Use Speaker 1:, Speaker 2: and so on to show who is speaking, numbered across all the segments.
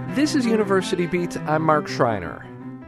Speaker 1: This is University Beat. I'm Mark Schreiner.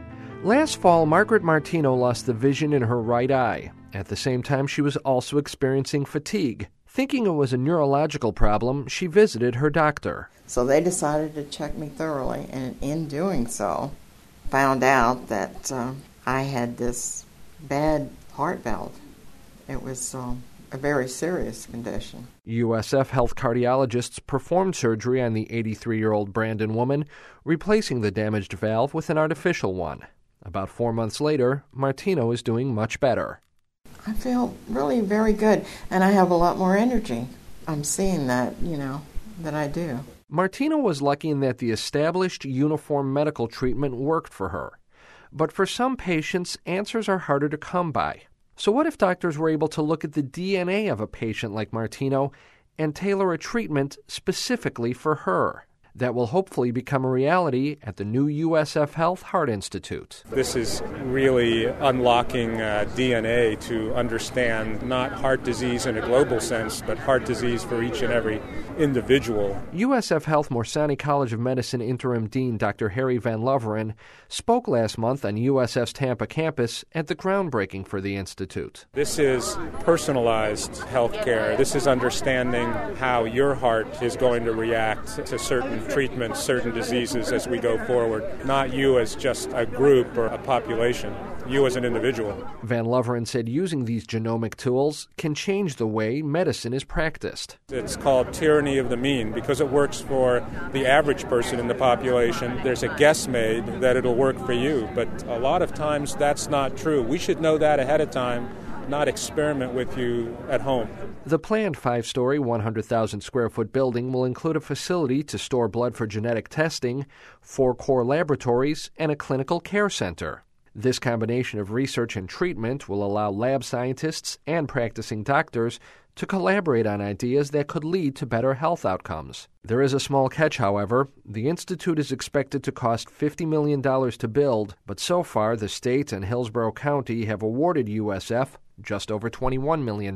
Speaker 1: Last fall, Margaret Martino lost the vision in her right eye. At the same time, she was also experiencing fatigue. Thinking it was a neurological problem, she visited her doctor.
Speaker 2: So they decided to check me thoroughly, and in doing so, found out that I had this bad heart valve. It was a very serious condition.
Speaker 1: USF Health cardiologists performed surgery on the 83-year-old Brandon woman, replacing the damaged valve with an artificial one. About 4 months later, Martino is doing much better.
Speaker 2: I feel really very good, and I have a lot more energy. I'm seeing that, that I do.
Speaker 1: Martino was lucky in that the established uniform medical treatment worked for her. But for some patients, answers are harder to come by. So what if doctors were able to look at the DNA of a patient like Martino and tailor a treatment specifically for her? That will hopefully become a reality at the new USF Health Heart Institute.
Speaker 3: This is really unlocking DNA to understand not heart disease in a global sense, but heart disease for each and every individual.
Speaker 1: USF Health Morsani College of Medicine Interim Dean Dr. Harry Van Loveren spoke last month on USF's Tampa campus at the groundbreaking for the institute.
Speaker 3: This is personalized health care. This is understanding how your heart is going to react to certain treatments, certain diseases as we go forward. Not you as just a group or a population, you as an individual.
Speaker 1: Van Loveren said using these genomic tools can change the way medicine is practiced.
Speaker 3: It's called tyranny of the mean because it works for the average person in the population. There's a guess made that it'll work for you, but a lot of times that's not true. We should know that ahead of time, not experiment with you at home.
Speaker 1: The planned 5-story, 100,000-square-foot building will include a facility to store blood for genetic testing, 4 core laboratories, and a clinical care center. This combination of research and treatment will allow lab scientists and practicing doctors to collaborate on ideas that could lead to better health outcomes. There is a small catch, however. The institute is expected to cost $50 million to build, but so far the state and Hillsborough County have awarded USF just over $21 million.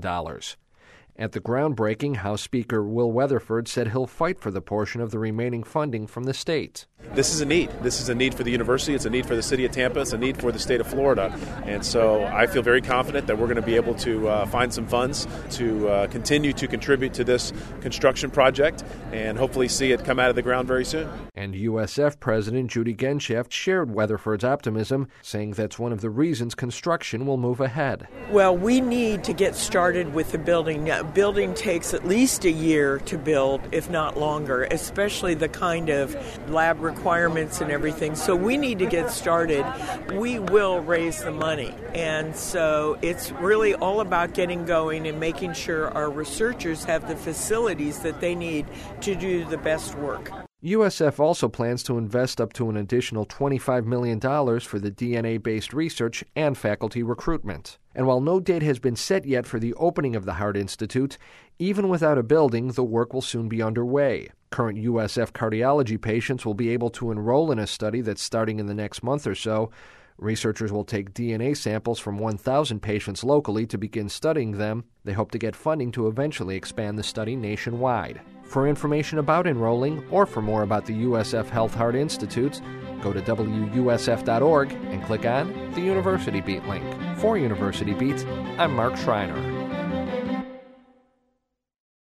Speaker 1: At the groundbreaking, House Speaker Will Weatherford said he'll fight for the portion of the remaining funding from the state.
Speaker 4: This is a need. This is a need for the university. It's a need for the city of Tampa. It's a need for the state of Florida. And so I feel very confident that we're going to be able to find some funds to continue to contribute to this construction project and hopefully see it come out of the ground very soon.
Speaker 1: And USF President Judy Genshaft shared Weatherford's optimism, saying that's one of the reasons construction will move ahead.
Speaker 5: Well, we need to get started with the building. Building takes at least a year to build, if not longer, especially the kind of lab requirements and everything. So we need to get started. We will raise the money. And so it's really all about getting going and making sure our researchers have the facilities that they need to do the best work.
Speaker 1: USF also plans to invest up to an additional $25 million for the DNA-based research and faculty recruitment. And while no date has been set yet for the opening of the Heart Institute, even without a building, the work will soon be underway. Current USF cardiology patients will be able to enroll in a study that's starting in the next month or so. Researchers will take DNA samples from 1,000 patients locally to begin studying them. They hope to get funding to eventually expand the study nationwide. For information about enrolling or for more about the USF Health Heart Institute, go to WUSF.org and click on the University Beat link. For University Beat, I'm Mark Schreiner.